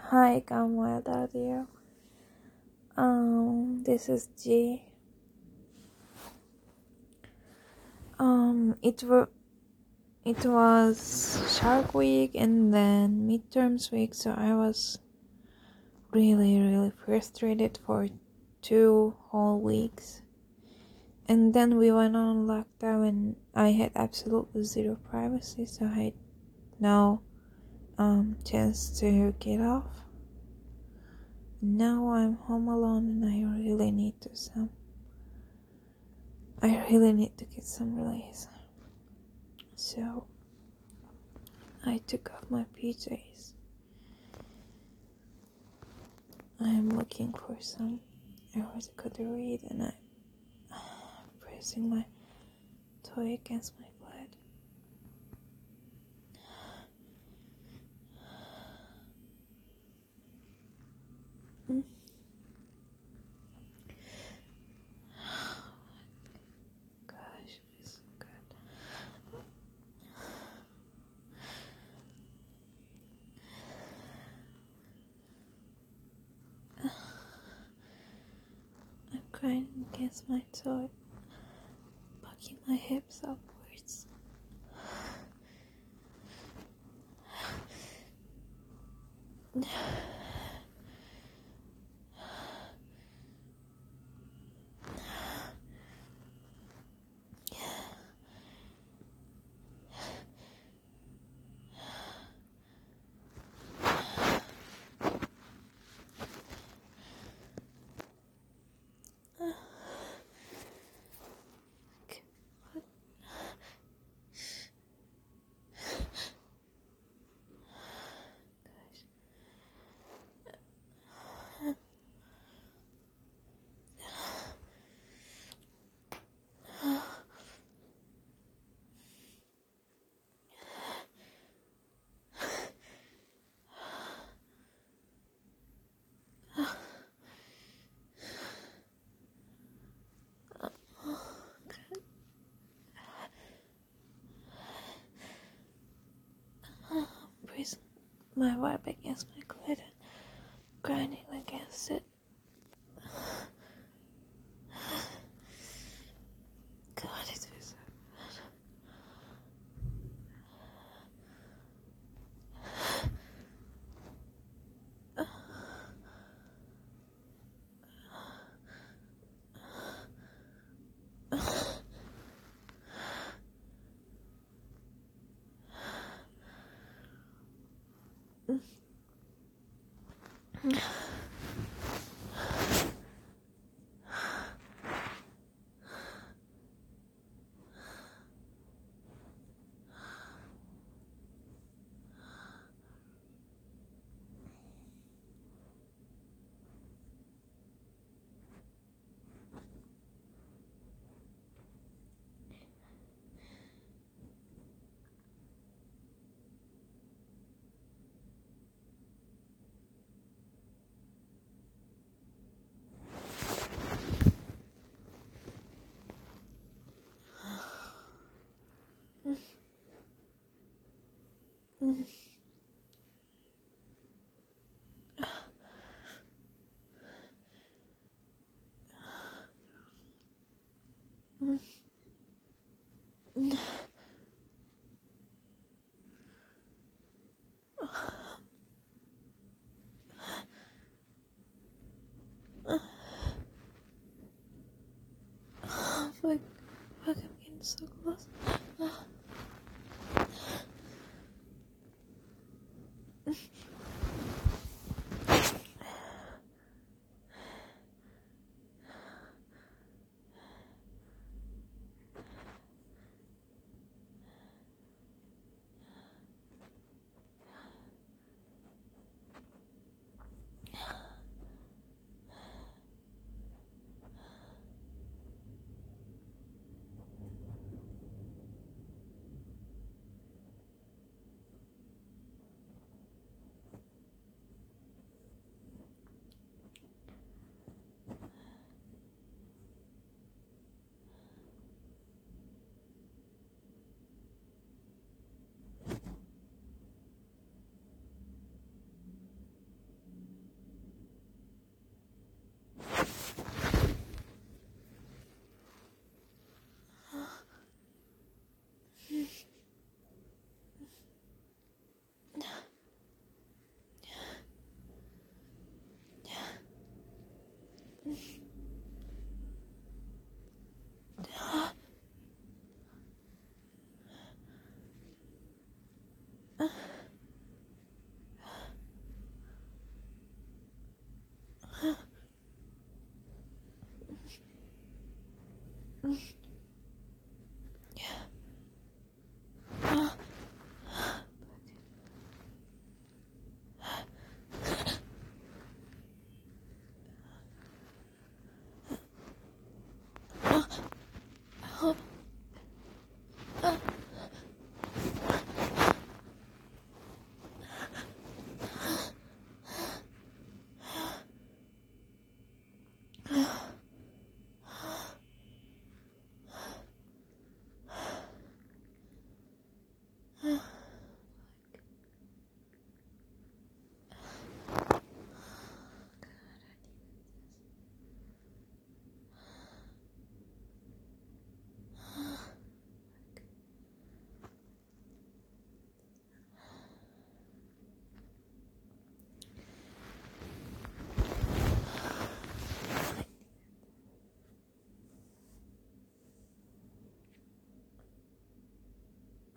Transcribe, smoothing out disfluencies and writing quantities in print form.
Hi, Kamwa Dadio. This is G. It was Shark Week and then midterms week, so I was really frustrated for 2 whole weeks. And then we went on lockdown and I had absolutely zero privacy, so I had no chance to get off. Now I'm home alone and I really need to get some release. So I took off my PJs. I'm looking for some article to read and I'm pressing my toy against my bed. Gosh, it's so good. I'm crying against my toy, bucking my hips upwards. Pressing my vibe against my clit and grinding against it. God, it feels so fuck, I'm getting so close.